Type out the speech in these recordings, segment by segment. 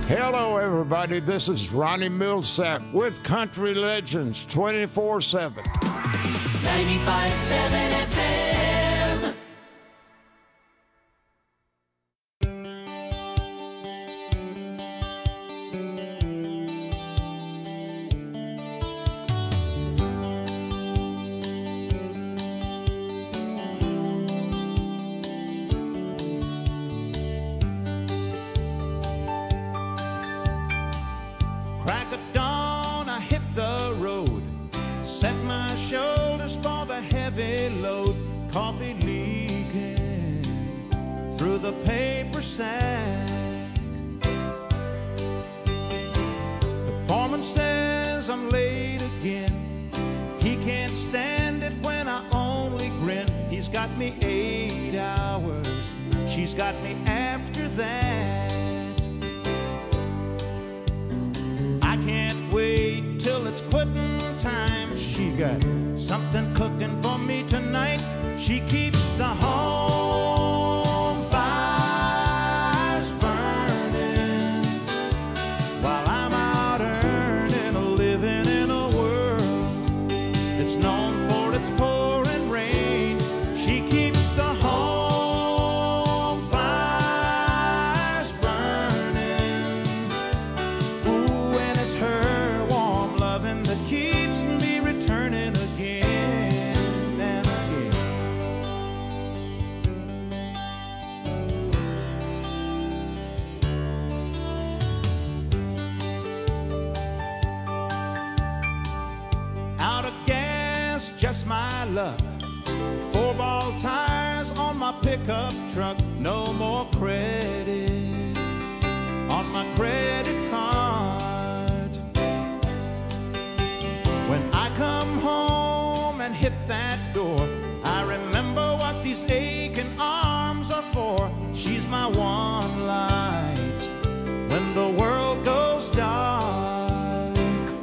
Hello, everybody. This is Ronnie Millsap with Country Legends 24/7. 95.7 FM. Coffee leaking through the paper sack. The foreman says I'm late again. He can't stand it when I only grin. He's got me 8 hours. She's got me after that. I can't wait till it's quitting time. She got something cooking for me tonight. She keeps the home fires burning while I'm out earning, living in a world that's known for its pouring rain. She keeps the home fires burning. Ooh, and it's her warm loving that keeps me returning again. Just my luck. 4-ball tires on my pickup truck. No more credit on my credit card. When I come home and hit that door, I remember what these aching arms are for. She's my one light when the world goes dark.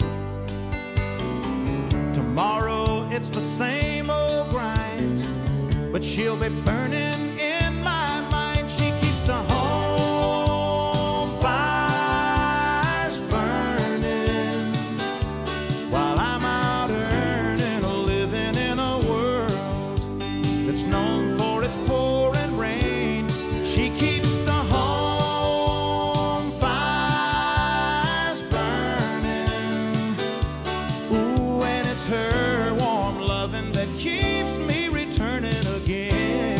Tomorrow it's the same old grind, but she'll be burning in my mind. She keeps the home fires burning while I'm out earning, living in a world that's known for its pouring rain. She keeps the home fires burning. Ooh, and it's her warm loving that keeps me returning again.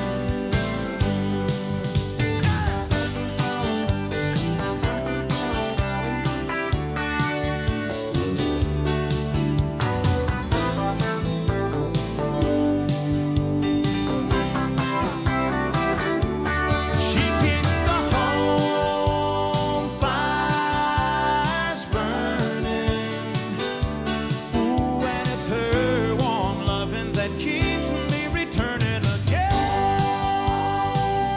She keeps the home fires burning. Ooh, and it's her warm loving that keeps me returning again.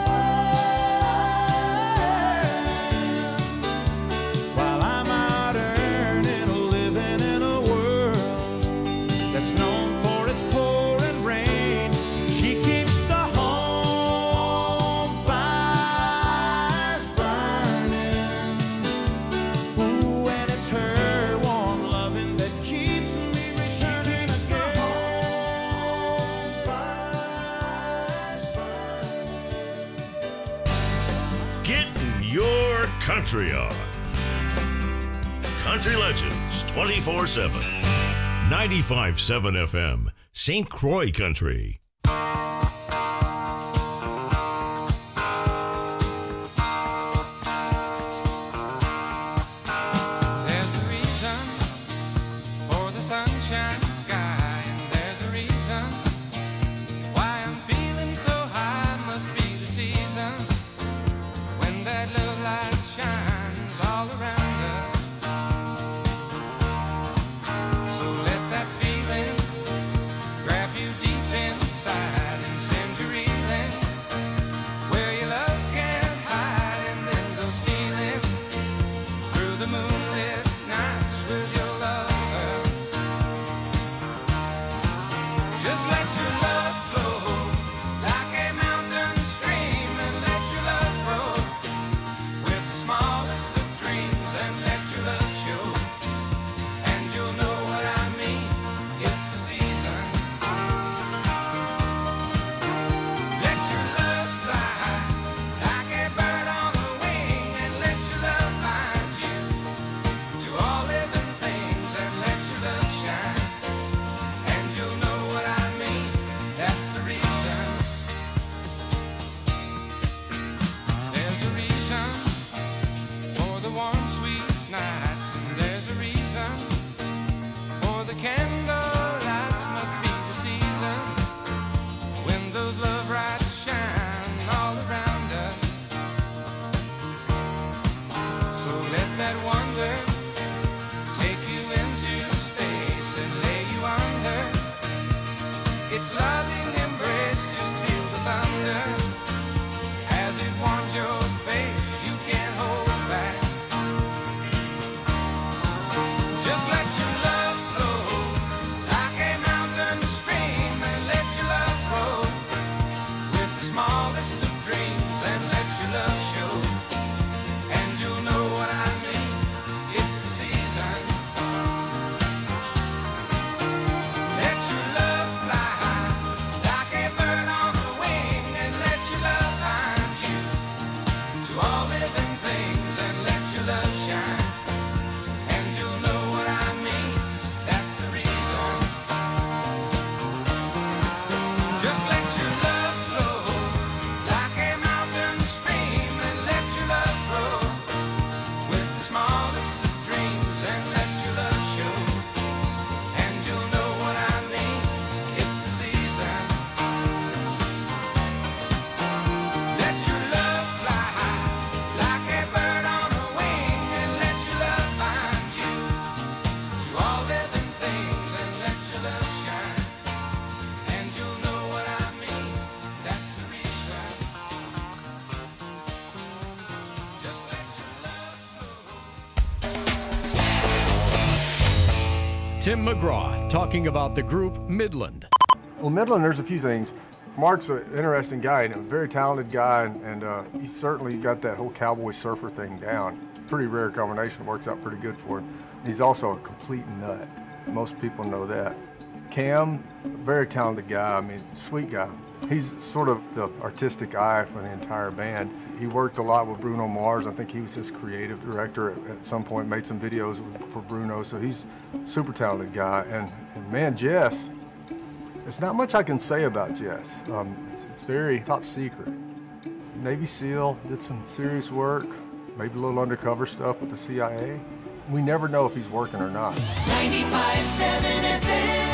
While I'm out earning, living in a world that's known for its pouring rain. She keeps the home fires burning. Ooh, and it's her warm loving that keeps me returning again. Getting your country on. Country Legends 24/7. 95.7 FM. St. Croix Country. There's a reason for the sunshine sky, and there's a reason why I'm feeling so high. Must be the season when that love light shines all around us. So let that feeling grab you deep inside. its loving embrace, just feel the thunder as it warms your face. You can't hold back. Just let your love flow like a mountain stream, and let your love grow with the smallest of dreams, and let your love show, and you'll know what I mean. It's the season. Let your love fly high like a bird on the wing, and let your love find you to all living things, and let your love shine, and you'll know what I mean. That's the reason. Just let your love flow like a mountain stream, and let your love grow with the smallest of dreams, and let your love show, and you'll know what I mean. It's the season. Let your love fly high like a bird on the wing, and let your love find you to all living things, and let your love shine, and you'll know what I mean. That's the reason. Just let your love flow. Tim McGraw talking about the group Midland. Well, Midland, there's a few things. Mark's an interesting guy and a very talented guy, and he's certainly got that whole cowboy surfer thing down. Pretty rare combination, works out pretty good for him. He's also a complete nut. Most people know that. Cam, a very talented guy, I mean, sweet guy. He's sort of the artistic eye for the entire band. He worked a lot with Bruno Mars. I think he was his creative director at some point, made some videos for Bruno, so he's a super talented guy. And man, Jess, there's not much I can say about Jess. It's very top secret. Navy SEAL, did some serious work, maybe a little undercover stuff with the CIA. We never know if he's working or not. 95.7 FM.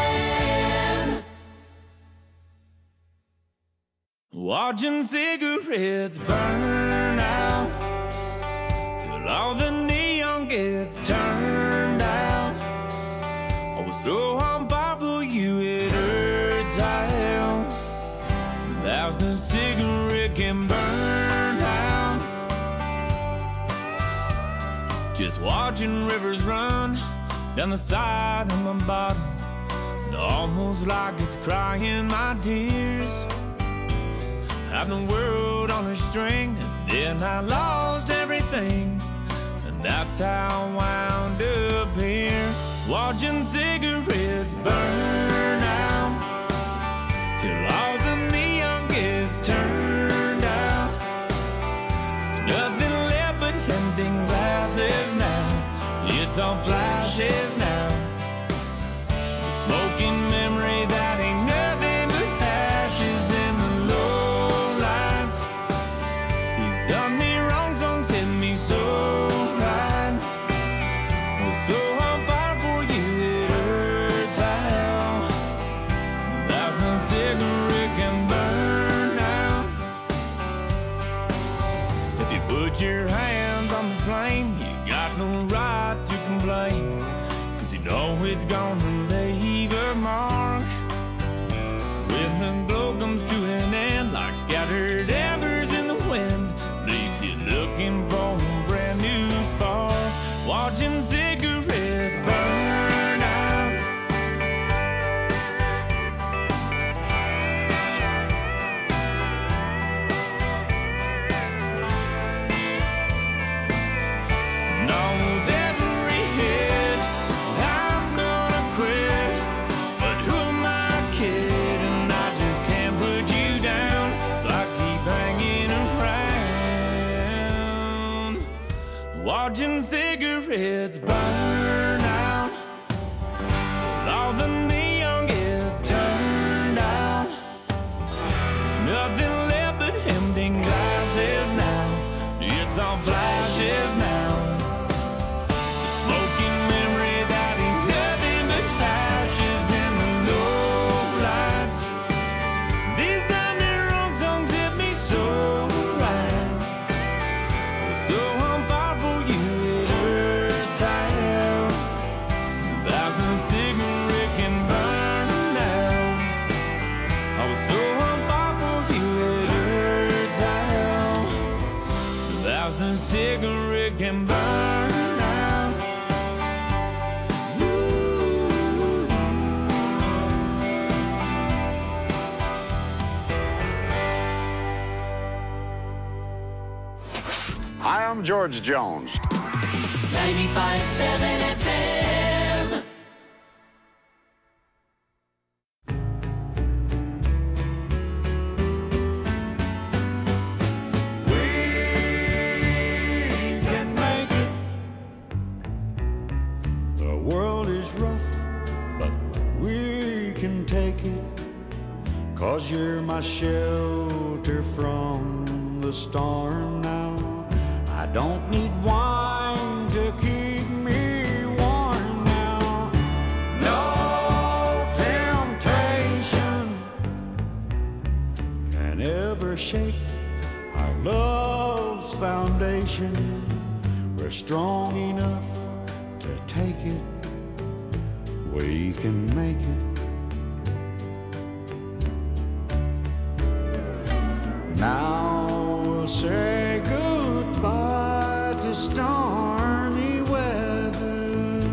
Watching cigarettes burn out till all the neon gets turned out. I was so on fire for you, it hurts how 1,000 cigarette can burn out. Just watching rivers run down the side of my bottom, and almost like it's crying my tears. Had the world on a string, and then I lost everything, and that's how I wound up here, watching cigarettes burn out till all the neon gets turned out. There's nothing left but empty glasses now. It's all flashes now. The smoking memory that ain't nothing but ashes in the low lights. He's done me wrong, songs hit me so right. Was so on fire for you, it hurts how 1,000 cigarette can burn out. If you put your hands on the flame, you got no right to complain, 'cause you know it's gonna leave a mark. When the glow comes to an end, like scattered embers in the wind, leaves you looking for a brand new spark, watching cigarettes burn out. Now with every hit, I'm gonna quit, but who am I kidding? I just can't put you down, so I keep hanging around, watching cigarettes burn out till all the neon gets turned out. There's nothing left but empty glasses now. It's all flashes now. The smoking memory that ain't nothing but ashes in the low lights. These done me wrong songs hit me so right. Was so on fire for you, it hurts. cigarette can burn out. Hi, I'm George Jones. 95.7 FM. We can make it. The world is rough, but we can take it. 'Cause you're my shelter from the storm now. I don't need wine to keep me warm now. No temptation can ever shake our love's foundation. We're strong enough to take it. We can make it. Now we'll say goodbye to stormy weather.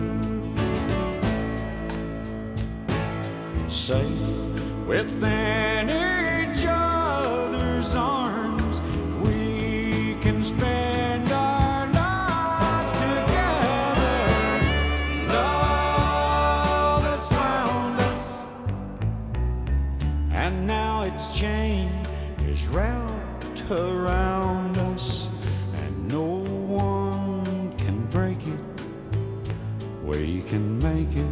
Safe within each other's arms, we can spend our lives together. Love has found us, and now its chain is wrapped around us, and no one can break it. We can make it.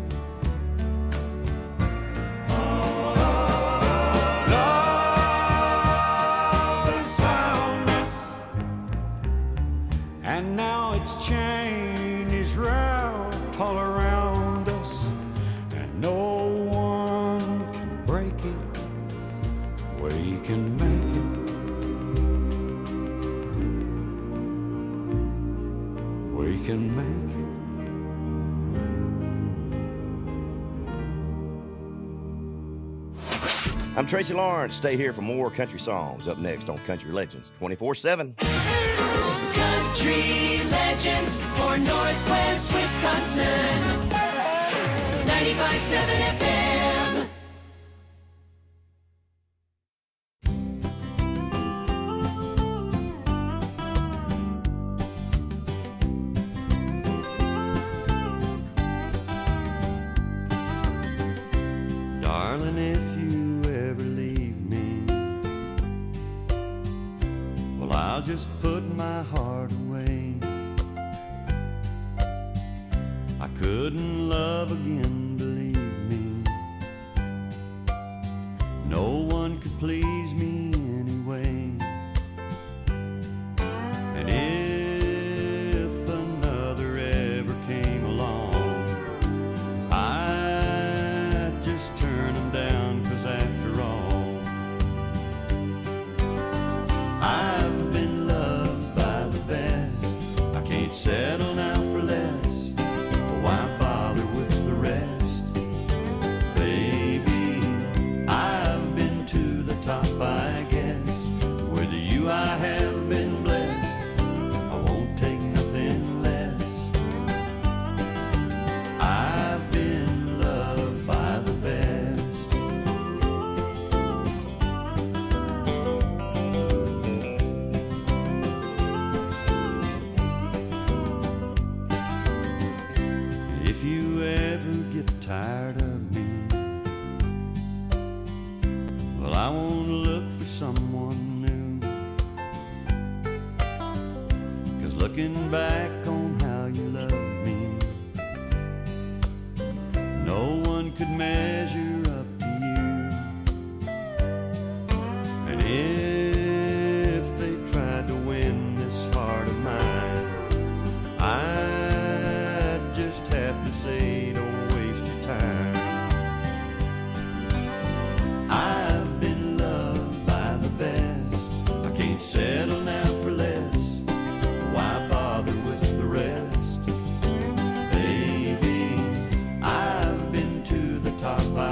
Love has found us, and now its chain is wrapped all around us, and no one can break it. We can make it. We can make it. I'm Tracy Lawrence. Stay here for more country songs. Up next on Country Legends 24/7. Country Legends for Northwest Wisconsin. 95.7 FM. Darling, if you ever leave me, well, I'll just put my heart away. I couldn't love again, believe me. No one could please me anyway. And if another ever came along, I'd just turn them down, 'cause after all, I've been loved by the best. I can't settle now for less. Why bother with the rest? Baby, I've been to the top, I guess. With you I have been blessed. I won't take nothing less. I've been loved by the best. If you ever get tired of me, well, I won't look for someone new. 'Cause looking back on how you loved me, no one could measure up to you. And if they tried to win this heart of mine, I'd just have to say, don't waste your time. I've been loved by the best. I can't settle now for less. Why bother with the rest? Baby, I've been to the top,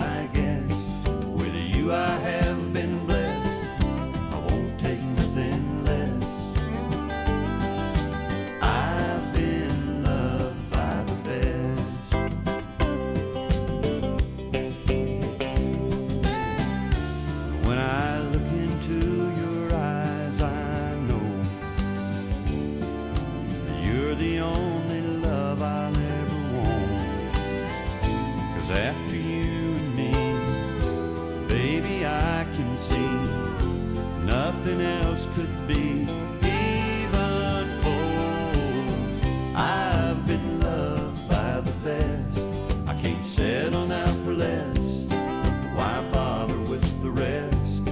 can see. Nothing else could be even close. I've been loved by the best. I can't settle now for less. Why bother with the rest?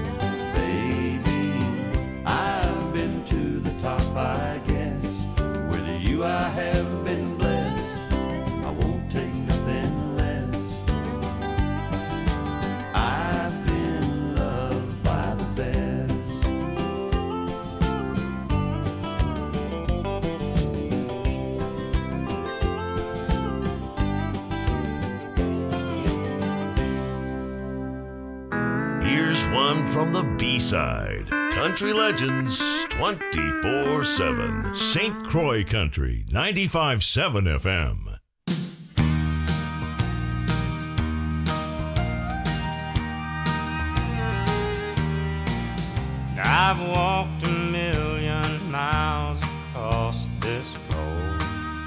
Baby, I've been to the top, I guess. With you I have been blessed. I won't take nothing less. I've been loved by the best. Here's one from the B-side. Country Legends 24/7. St. Croix Country 95.7 FM. I've walked 1,000,000 miles across this road,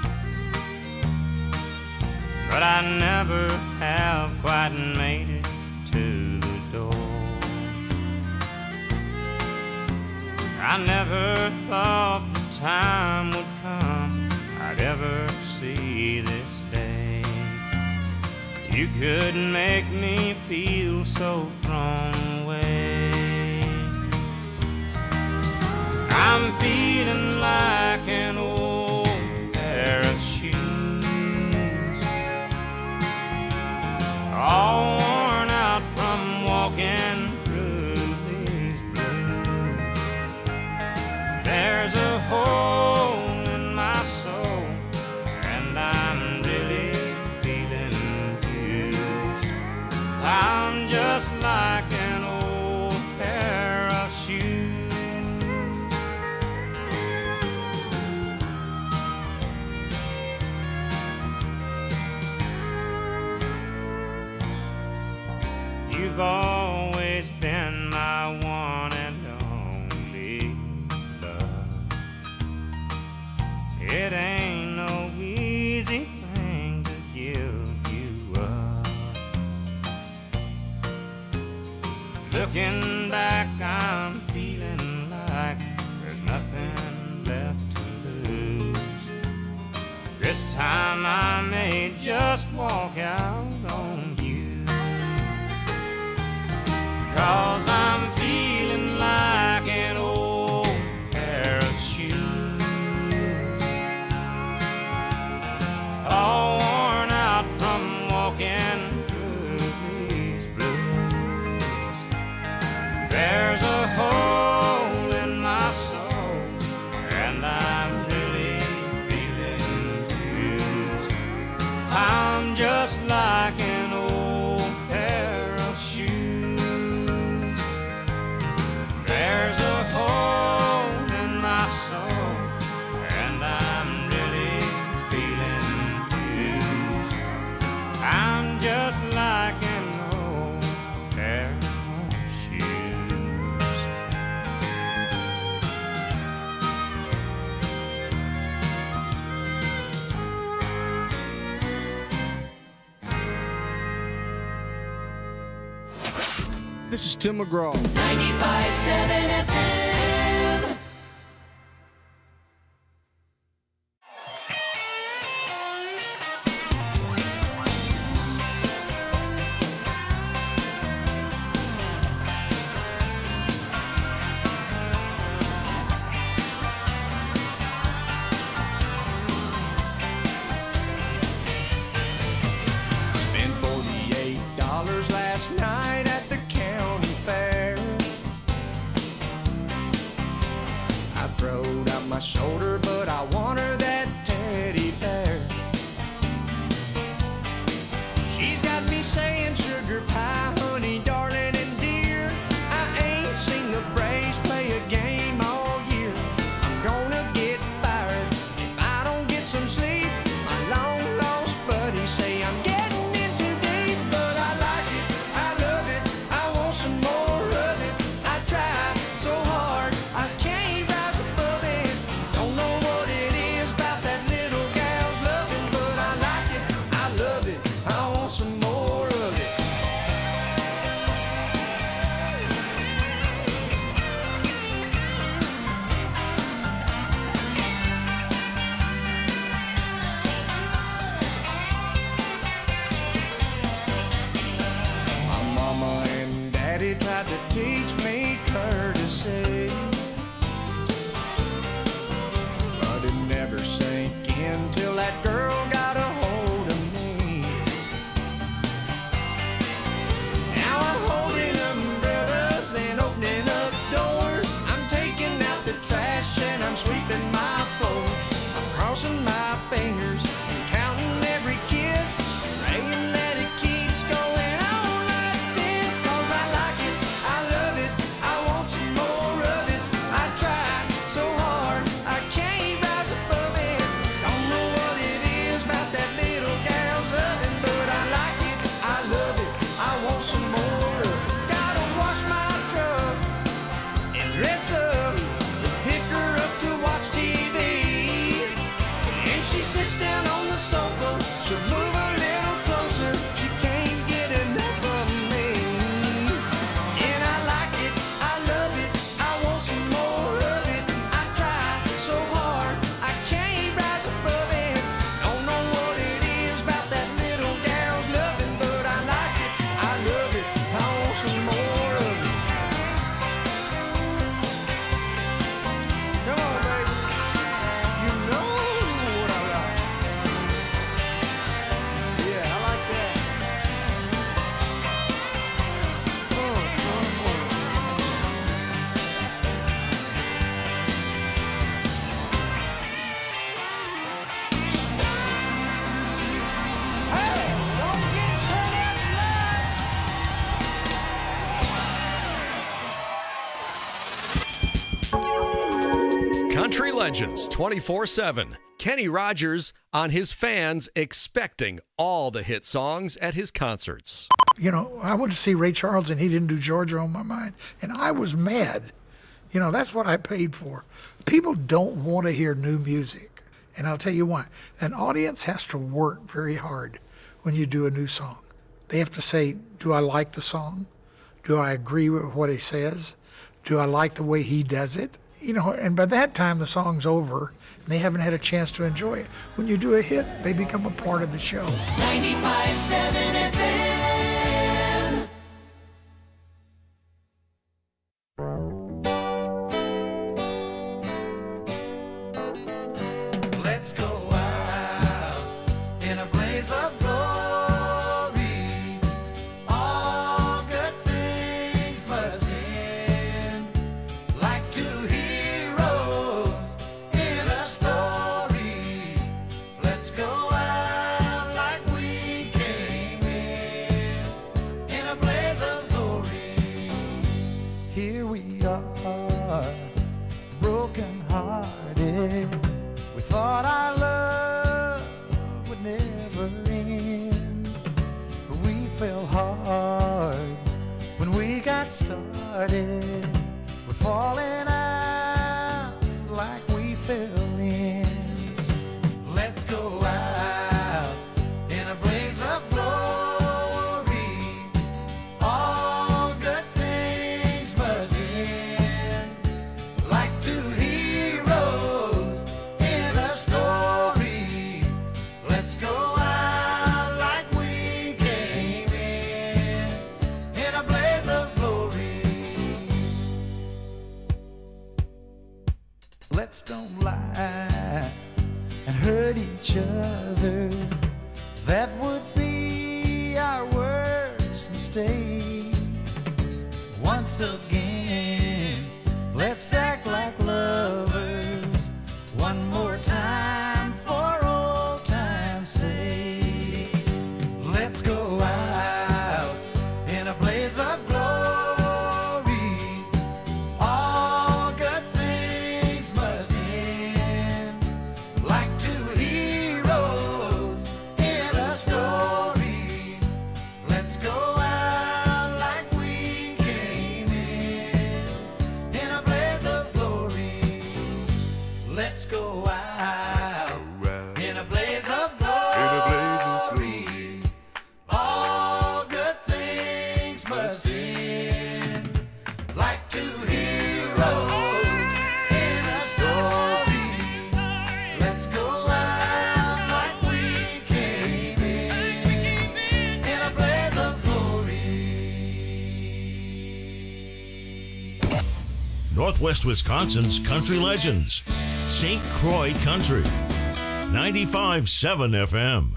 but I never have quite made it to the door. I never thought the time would come I'd ever see this day. You could make me feel so thrown away. I'm feeling like an old pair of shoes, all worn out from walking through these blues. There's a hole in my soul, and I'm really feeling used. I'm just like an old pair of shoes. You've always been my one and only love. It ain't no easy thing to give you up. Looking back, I'm feeling like there's nothing left to lose. This time I may just walk out on you. 'Cause I'm feeling like an old pair of shoes, all worn out from walking through these blues. There's a hole in my soul, and I'm really feeling used. I'm just like an old pair of shoes. There's a hole in my soul, and I'm really feeling used. I'm just like an old pair of shoes. This is Tim McGraw. 95.7 FM. Spent $48 last night at the county fair. I throwed out my shoulder, but I want her that teddy bear. She's got me saying sugar pie, honey, darling, and dear. I ain't seen the Braves play a game all year. I'm gonna get fired if I don't get some sleep. My long lost buddies say I'm getting in too deep, but I like it, I love it, I want some more of it. I try so hard, I can't rise above it. Don't know what it is, Country Legends 24/7. Kenny Rogers on his fans expecting all the hit songs at his concerts. You know, I went to see Ray Charles and he didn't do Georgia on My Mind, and I was mad. You know, that's what I paid for. People don't want to hear new music, and I'll tell you why. An audience has to work very hard when you do a new song. They have to say, do I like the song? Do I agree with what he says? Do I like the way he does it? You know, and by that time the song's over and they haven't had a chance to enjoy it. When you do a hit, they become a part of the show. 95.7 FM. Let's go out in a blaze of glory. All good things must end, like two heroes in a story. Let's go out like we came in a blaze of glory. Here we are, broken hearted. We thought our love would never end. We fell hard when we got started. We're falling out like we fell in. Let's go out in a blaze of glory. All good things must end, like two heroes in a story. Let's go out like we came in a blaze of glory. Let's don't lie and hurt each other. That would be our worst mistake. Once again, let's act like lovers. One more time for old time's sake. Let's go out in a blaze of glory. All good things must end, like two heroes in a story. Let's go out like we came in a blaze of glory. Let's go out in a blaze of glory. All good things must end, like two heroes in a story. Let's go out like we came in a blaze of glory. Northwest Wisconsin's Country Legends. St. Croix Country. 95.7 FM.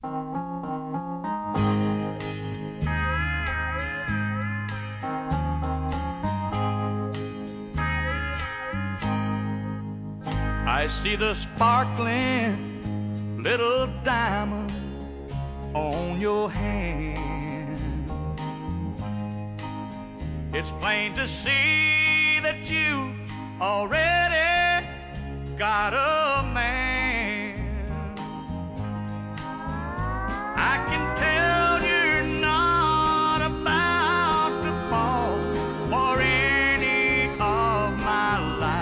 I see the sparkling little diamond on your hand. It's plain to see that you've already got a man. I can tell you're not about to fall for any of my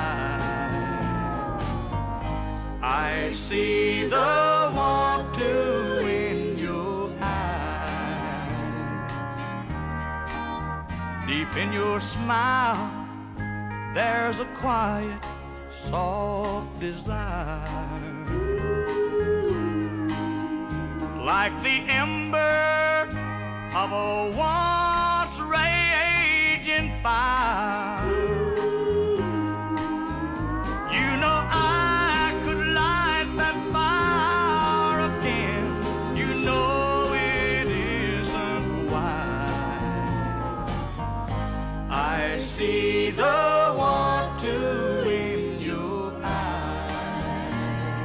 lies. I see the want to in your eyes. Deep in your smile, there's a quiet, soft desire. Like the ember of a once raging fire. You know I could light that fire again. You know it isn't why. I see the want to in your eyes.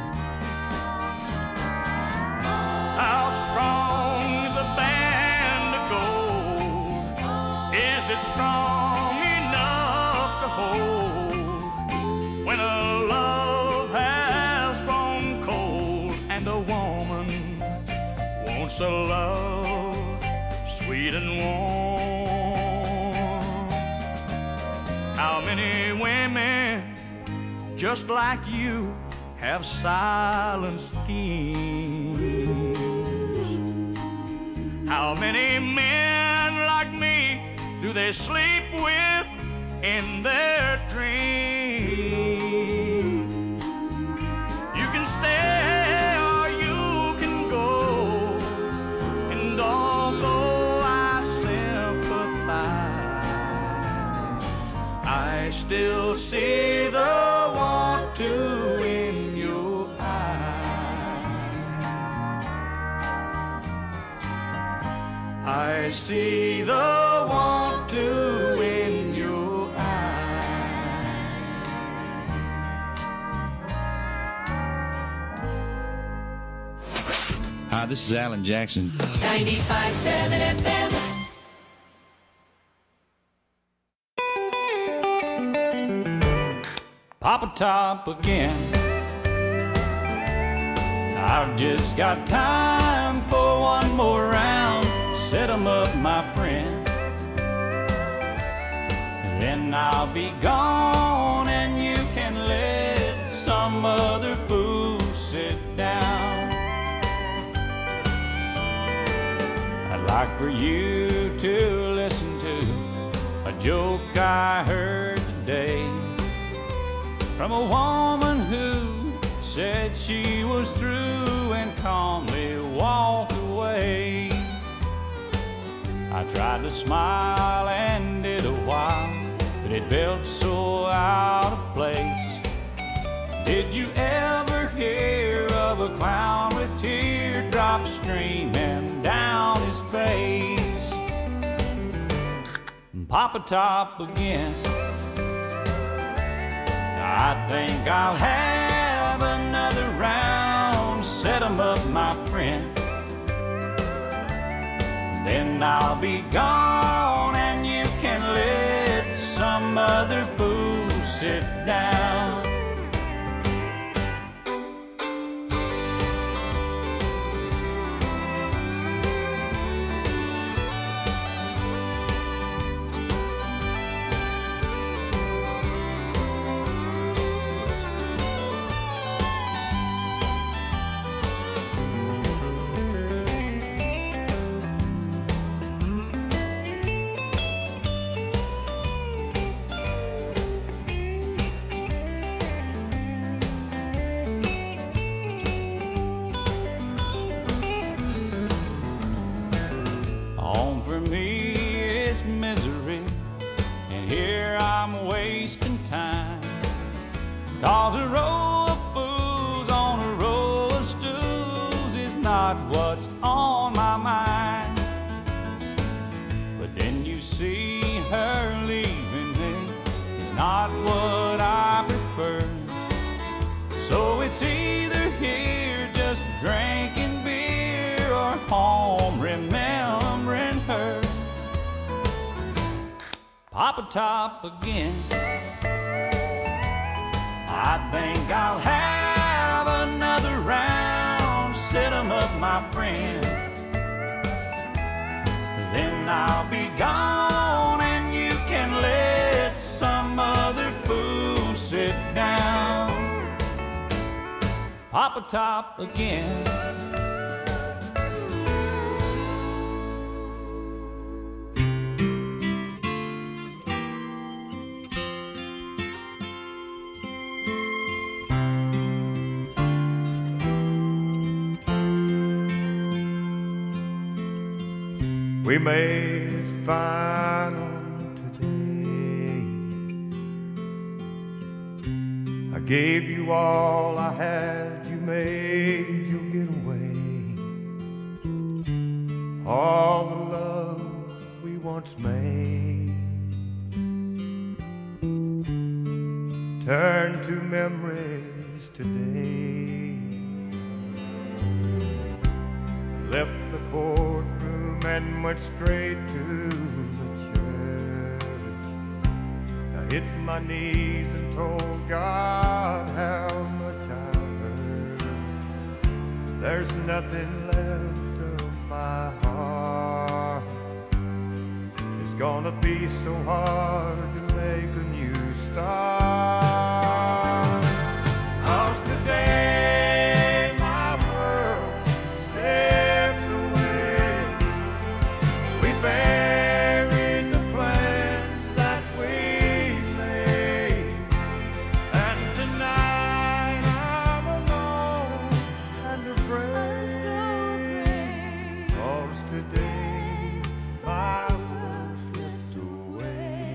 How strong's a band of gold? Is it strong enough to hold when a a love sweet and warm. How many women just like you have silent schemes? How many men like me do they sleep with in their dreams? You can stay or you can go, and although I sympathize, I still see the want to in your eyes. I see the want to in your Hi, this is Alan Jackson. 95.7 FM. Papa Top again. I've just got time for one more round. Set 'em up, my friend. Then I'll be gone and you can let some other fool sit down. I'd like for you to listen to a joke I heard today from a woman who said she was through and calmly walked away. I tried to smile and did a while, but it felt so out of place. Did you ever hear of a clown with teardrops streaming down his face? Papa Top again. I think I'll have another round. Set 'em up, my friend. Then I'll be gone and you can let some other fool sit down. Home for me is misery, and here I'm wasting time. 'Cause a row of fools on a row of stools is not what's on my mind. But then you see her leaving me is not what I prefer. So it's either here just drinking beer or home remembering her. Papa Top again. I think I'll have another round. Set 'em up, my friend. Then I'll be gone and you can let some other fool sit down. Papa Top again. We made it final today. I gave you all I had, you made your getaway. All the love we once made turned to memories today. Left the courtroom and went straight to the church. I hit my knees and told God how much I hurt. There's nothing left of my gonna be so hard to make a new start. 'Cause today my world slipped away. We buried the plans that we made, and tonight I'm alone and afraid. 'Cause today my world slipped away.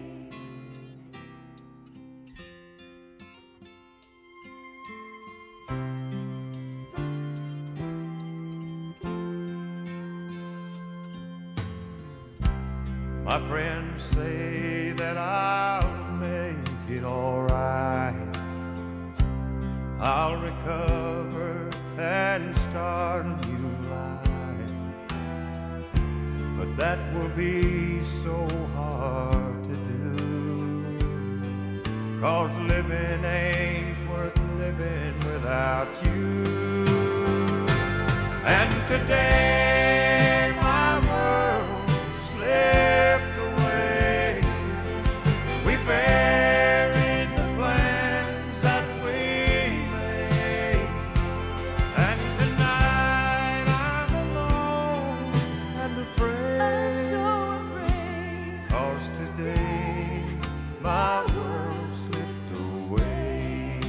My friends say that I'll make it alright. I'll recover and start a new life. But that will be so hard to do. 'Cause living ain't worth living without you. And today my world slipped away. We buried the plans that we made, and tonight I'm alone and afraid. 'Cause today my world slipped away.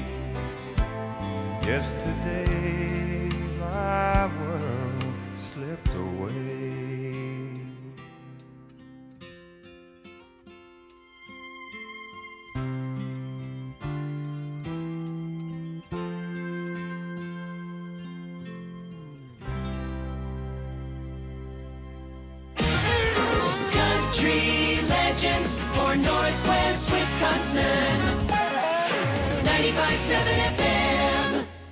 Yesterday my world slipped away. Country legends for Northwest Wisconsin. 95.7 FM.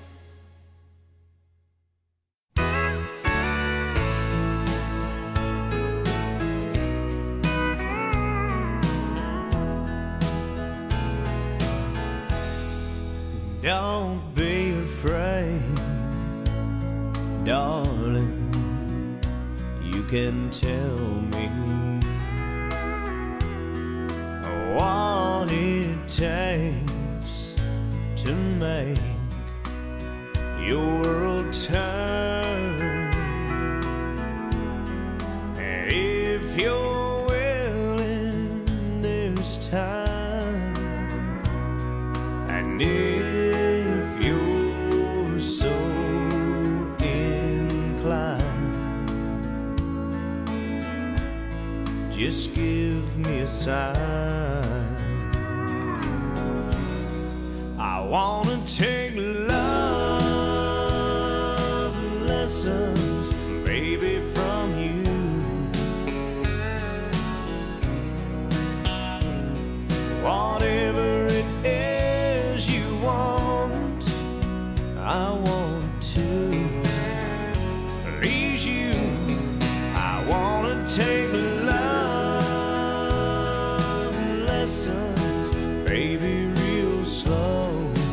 Don't be afraid, darling. You can tell me what it takes to make your world turn. And if you're willing, there's time. And if you're so inclined, just give me a sign. I wanna take love lessons, baby, from you. Whatever it is you want, I want to please you. I wanna take love lessons, baby, real slow.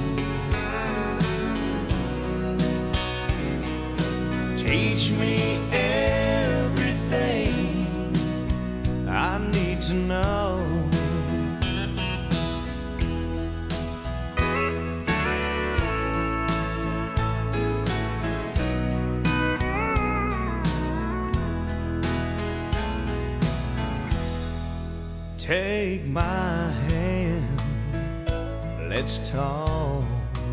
Teach me everything I need to know. Take my hand, let's talk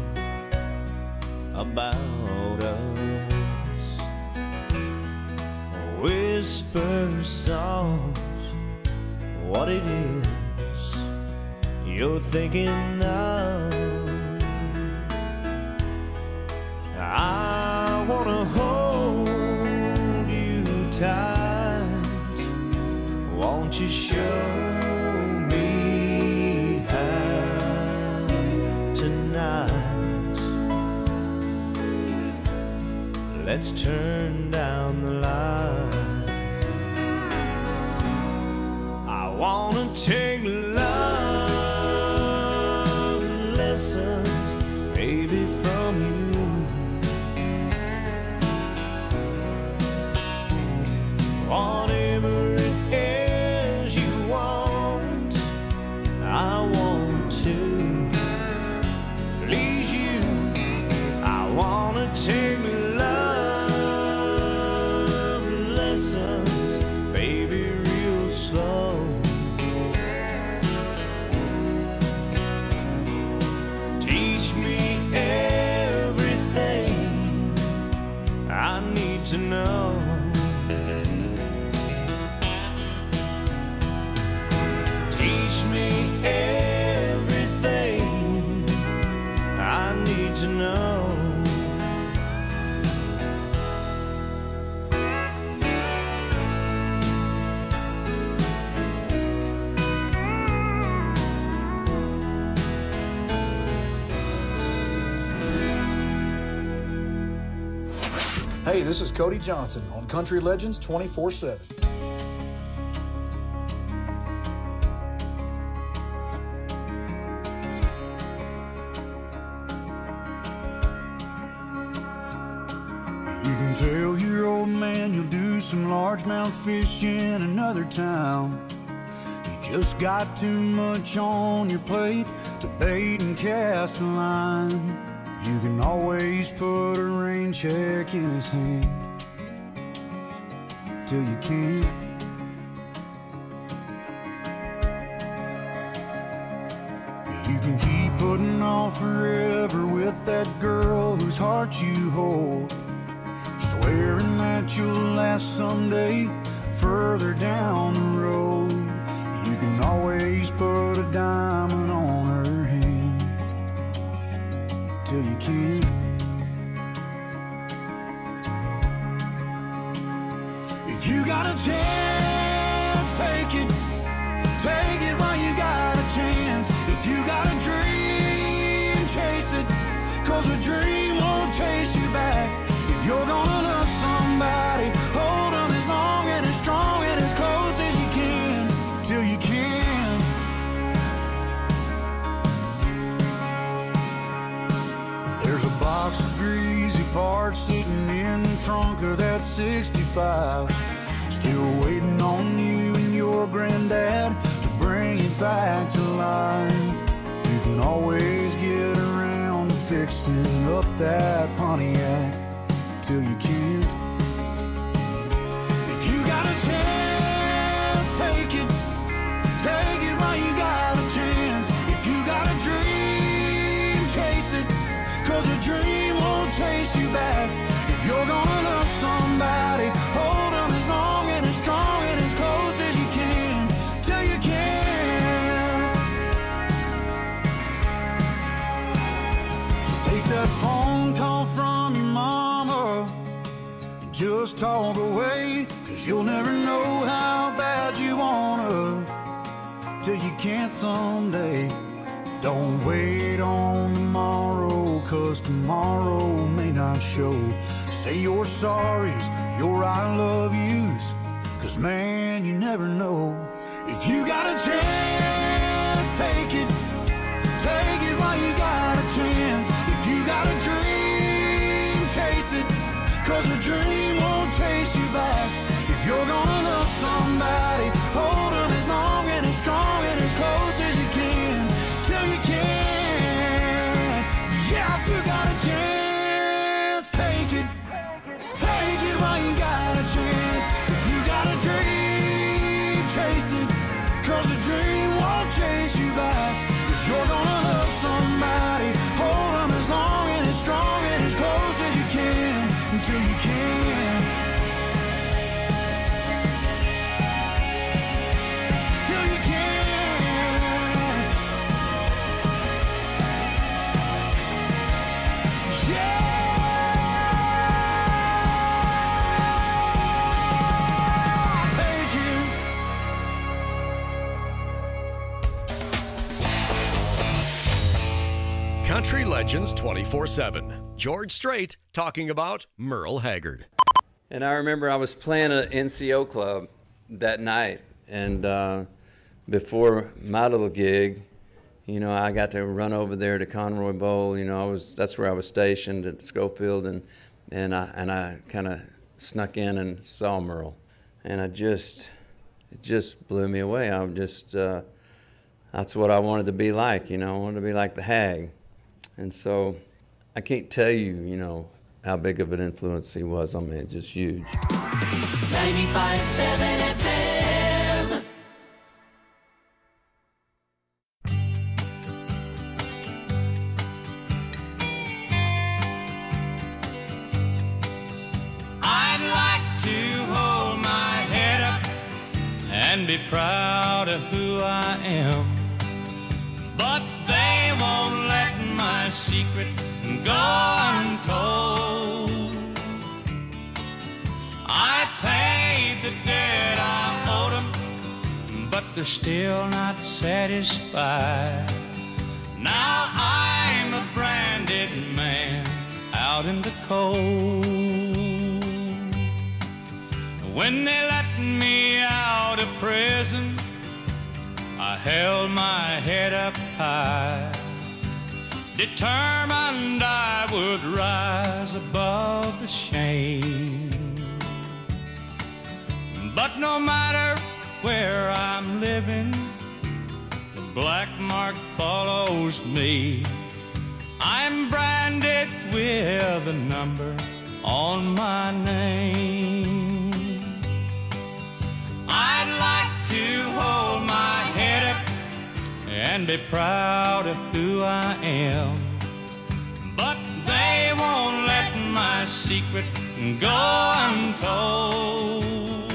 about us. Whisper soft what it is you're thinking of. I wanna hold you tight. Won't you show me how tonight? Let's turn down the light. I wanna take love lessons, baby, from you. Whatever it is teach me everything I need to know. Hey, this is Cody Johnson on Country Legends 24/7. You can tell your old man you'll do some largemouth fish in another town. You just got too much on your plate to bait and cast a line. You can always put a rain check in his hand till you can't. You can keep putting off forever with that girl whose heart you hold, swearing that you'll last someday further down the road. You can always put a diamond on her hand till you can't. If you got a chance, take it. Take it while you got a chance. If you got a dream, chase it. 'Cause a dream won't chase you back. If you're gonna love somebody, hold them as long and as strong and as close as you can till you can. There's a box of greasy parts sitting in the trunk of that 65, still waiting on you and your granddad to bring it back to life. You can always get around to fixing up that Pontiac till you can't. If you got a chance, take it. Take it while you got a chance. If you got a dream, chase it. 'Cause a dream won't chase you back. If you're gonna love somebody, hold them as long and as strong and as close as you can till you can't. So take that phone call from your mama and just talk away. 'Cause you'll never know how bad you wanna till you can't someday. Don't wait on tomorrow, 'cause tomorrow may not show. Say your sorries, your I love yous, 'cause man, you never know. If you got a chance, take it. Take it while you got a chance. If you got a dream, chase it. 'Cause a dream won't chase you back. If you're gonna love somebody, hold them as long and as strong and as close as you can till you can. Yeah, if you got a chance, take it. Take it while you got a chance. If you got a dream, chase it. 'Cause a dream won't chase you back. If you're gonna love somebody, hold them as long and as strong and as close as you can until you can. Till you can. Yeah. Take it. Country Legends 24/7. George Strait talking about Merle Haggard. And I remember I was playing at an NCO club that night, and before my little gig, you know, I got to run over there to Conroy Bowl. You know, that's where I was stationed at Schofield, and I kind of snuck in and saw Merle, and it just blew me away. That's what I wanted to be like. You know, I wanted to be like the Hag, and so I can't tell you, you know, how big of an influence he was on me. It's just huge. 95.7 FM. I'd like to hold my head up and be proud of who I am. but they won't let my secret go untold. I paid the debt I owed them, but they're still not satisfied. Now I'm a branded man out in the cold. When they let me out of prison, I held my head up high, determined I would rise above the shame. But no matter where I'm living, the black mark follows me. I'm branded with a number on my name. I'd like to hold my head up and be proud of who I am, but they won't let my secret go untold.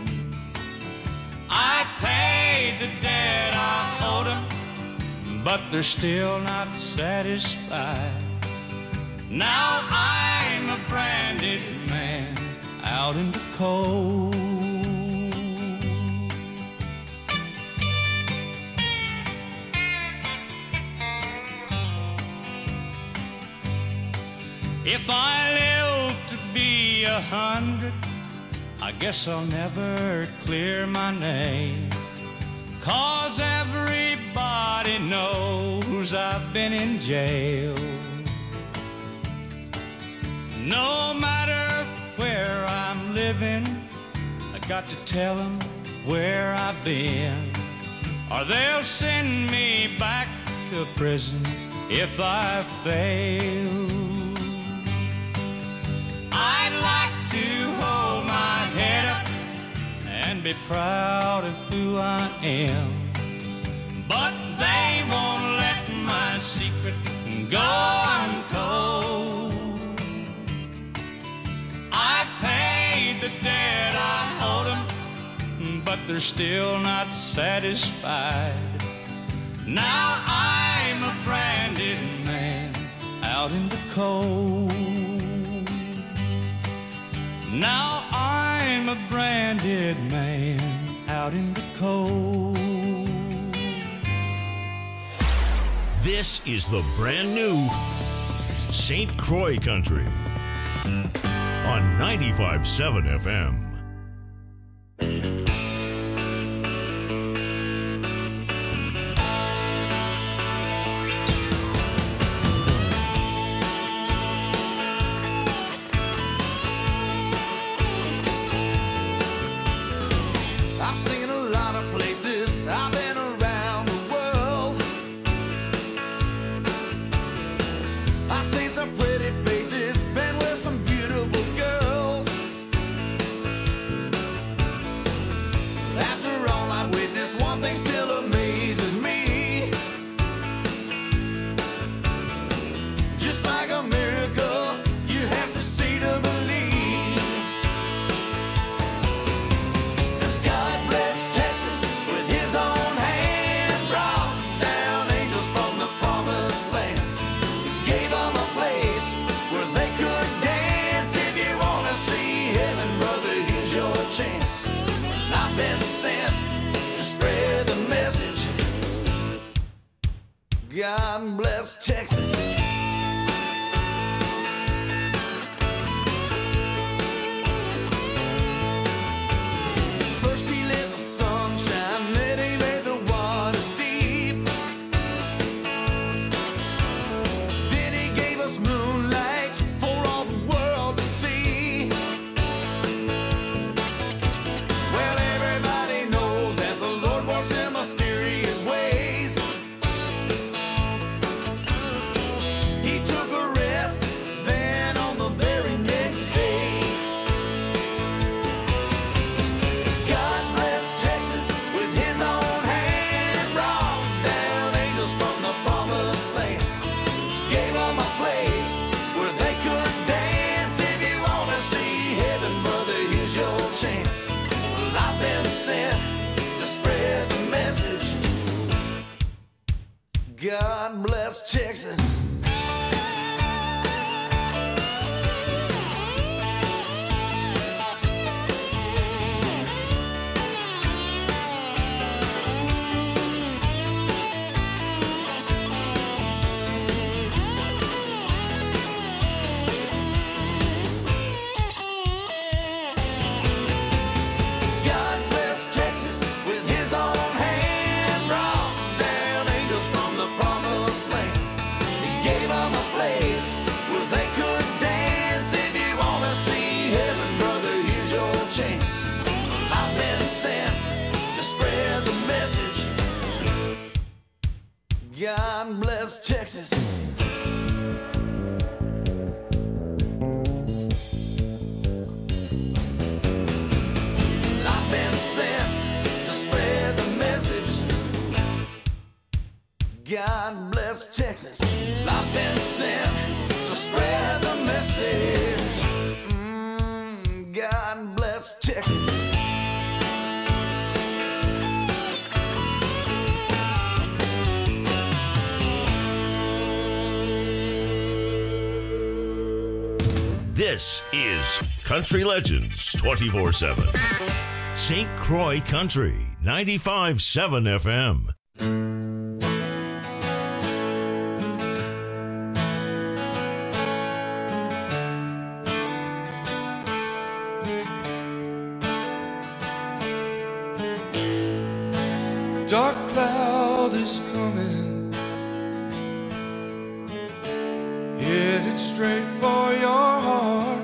I paid the debt I owed them, but they're still not satisfied. Now I'm a branded man out in the cold. If I live to be 100, I guess I'll never clear my name, 'cause everybody knows I've been in jail. No matter where I'm living, I got to tell them where I've been, or they'll send me back to prison if I fail. I'd like to hold my head up and be proud of who I am, but they won't let my secret go untold. I paid the debt I owed them, but they're still not satisfied. Now I'm a branded man out in the cold. Now I'm a branded man out in the cold. This is the brand new St. Croix Country on 95.7 FM. I've seen a lot of places, I've been around the world. I've seen some pretty faces, been with some beautiful girls. After all I've witnessed, one thing still amazes me. Just like a miracle, you have to see to believe. 'Cause God bless Texas with his own hand, brought down angels from the promised land, gave them a place where they could dance. If you want to see heaven, brother, here's your chance. I've been sent to spread the message. God bless Texas. First he let the sun shine, then he made the waters deep. Then he gave us moonlight for all the world to see. Well, everybody knows that the Lord works in mysterious ways. God bless Texas. God bless Texas. I've been sent to spread the message. God bless Texas. I've been sent to spread the message. God bless Texas. This is Country Legends 24/7. St. Croix Country 95.7 FM. Dark cloud is coming, headed straight for your heart.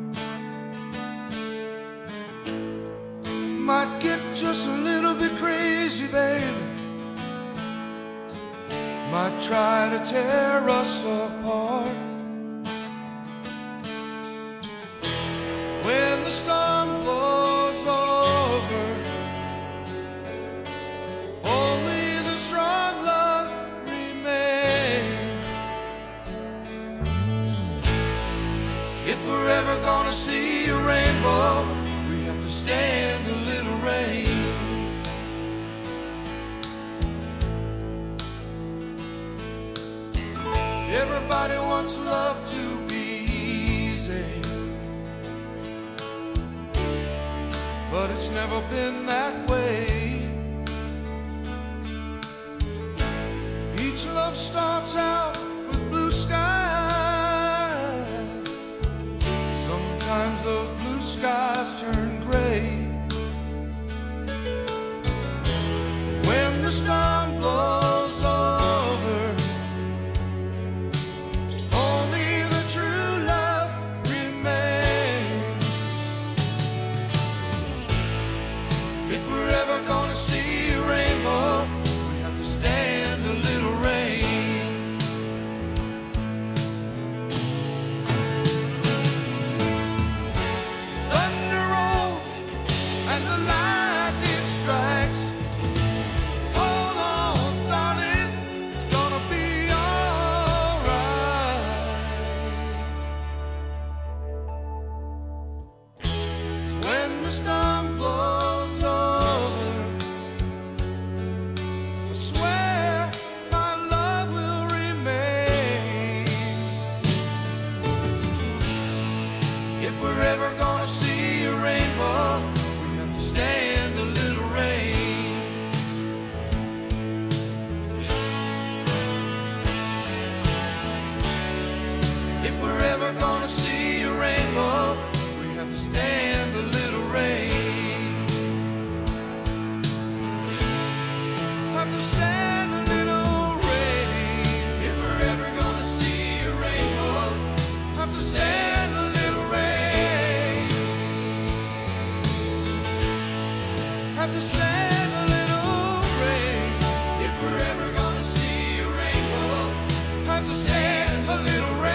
Might get just a little bit crazy, baby. Might try to tear us apart. When the storm blows over, only the strong love remains. If we're ever gonna see a rainbow, we have to stand a little rain. Everybody wants love to be easy, but it's never been that way. Each love starts out with blue skies. Sometimes those blue skies turn gray. When the storm blows over, only the true love remains. If we're ever gonna see a rainbow, we have to stand a little rain. Thunder rolls and the lightning strikes. Hold on, darling, it's gonna be alright. 'Cause when the storm blows over, I swear my love will remain. If we're ever gonna see a rainbow, we have to stand a little rain. If we're ever gonna see a rainbow, we have to stand a little rain. Have to stand a little rain. If we're ever gonna see a rainbow, have to stand a little rain. Have to stand a little rain. If we're ever gonna see a rainbow, have to stand a little rain.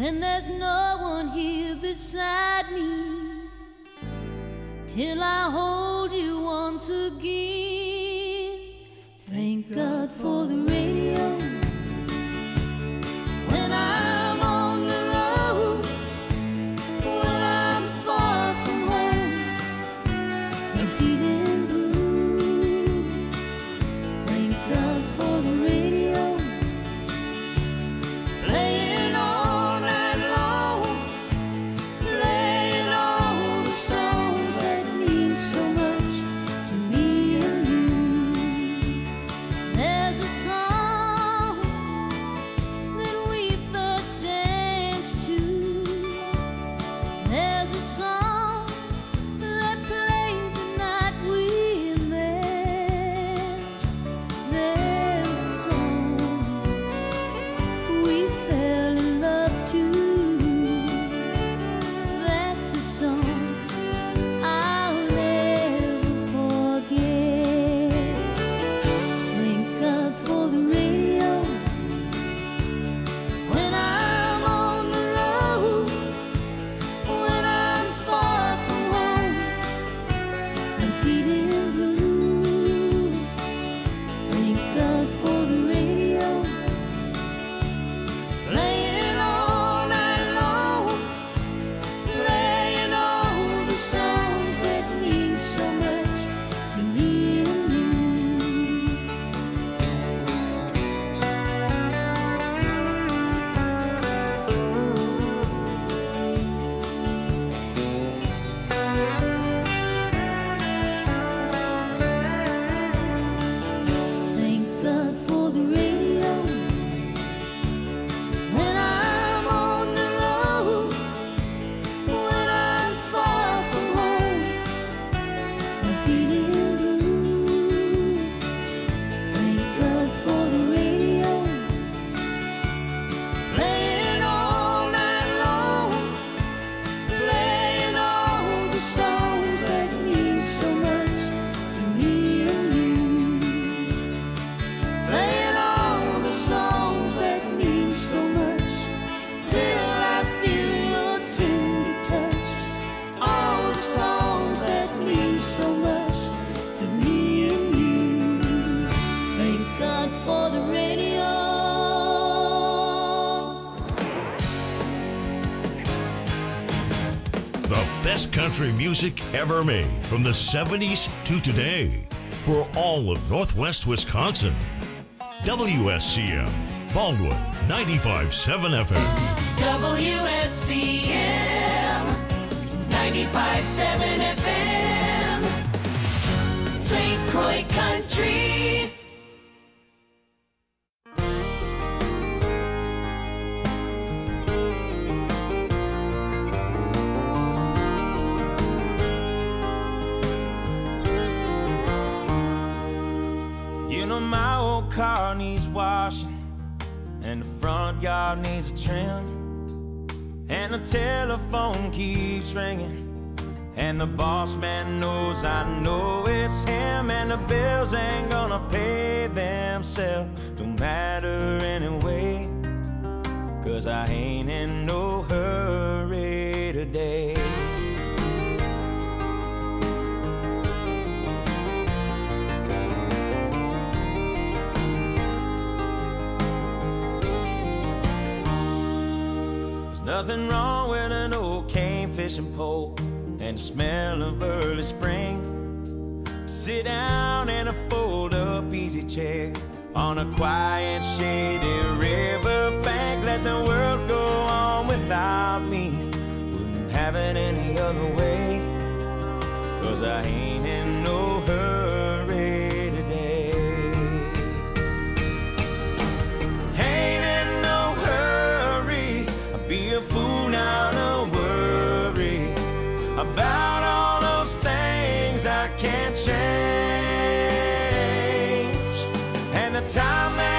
and there's no one here beside me till I hold you once again. Thank God for the radio. When I'm on the road, when I'm far from home and feeling blue, thank God for the radio. Playing all night long, playing all the songs that mean so much to me and you. There's a song that we first danced to. There's a song that played the night we met. There's a song we fell in love to. That's a song I'll never forget. Thank God for the radio. When I'm on the road, when I'm far from home and feeling blue, thank God for the radio. Playing all night long, playing all the songs that mean so much to me and you. Thank God for the radio. When I'm on the road, when I'm far from home and feeling blue, thank God for the radio. Playing all night long, playing all the songs that mean so much to me and you. Playing all the songs that mean so much till I feel your tender touch. All the songs that mean so much to me and you. Thank God for the radio. The best country music ever made from the 70s to today for all of Northwest Wisconsin. WSCM, Baldwin 95.7 FM. WSCM 95.7 FM, St. Croix Country. You know my old car needs washing, and the front yard needs a trim, and the telephone keeps ringing, and the boss man knows I know it's him, and the bills ain't gonna pay themselves. Don't matter anyway, 'cause I ain't in no hurry today. Nothing wrong with an old cane fishing pole and the smell of early spring. Sit down in a fold-up easy chair on a quiet, shady river bank. Let the world go on without me. Wouldn't have it any other way, 'cause I ain't in no hurry today. Ain't in no hurry. I'd be a fool now to worry about all those things I can't change, and the time that